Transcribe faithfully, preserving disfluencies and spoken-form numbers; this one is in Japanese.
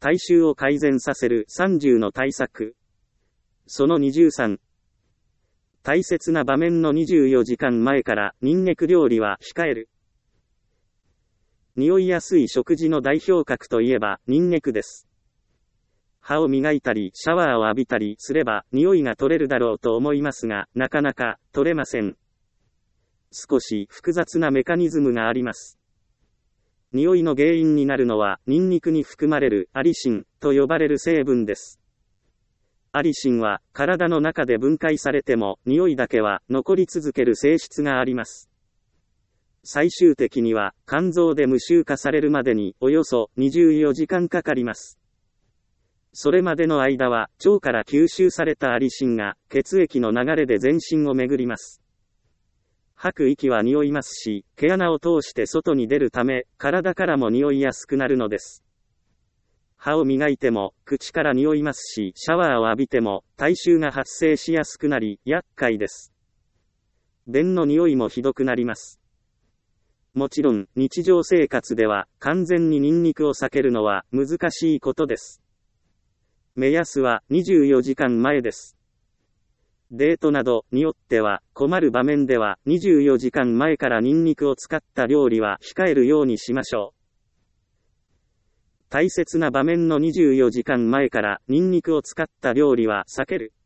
体臭を改善させるさんじゅうの対策。そのにじゅうさん。大切な場面のにじゅうよじかんまえからニンニク料理は控える。匂いやすい食事の代表格といえばニンニクです。歯を磨いたりシャワーを浴びたりすれば匂いが取れるだろうと思いますが、なかなか取れません。少し複雑なメカニズムがあります。匂いの原因になるのはニンニクに含まれるアリシンと呼ばれる成分です。アリシンは体の中で分解されても匂いだけは残り続ける性質があります。最終的には肝臓で無臭化されるまでにおよそにじゅうよじかんかかります。それまでの間は腸から吸収されたアリシンが血液の流れで全身を巡ります。吐く息は匂いますし、毛穴を通して外に出るため、体からも匂いやすくなるのです。歯を磨いても、口から匂いますし、シャワーを浴びても、体臭が発生しやすくなり、厄介です。便の匂いもひどくなります。もちろん、日常生活では、完全にニンニクを避けるのは難しいことです。目安はにじゅうよじかんまえです。デートなどによっては困る場面ではにじゅうよじかんまえからニンニクを使った料理は控えるようにしましょう。大切な場面のにじゅうよじかんまえからニンニクを使った料理は避ける。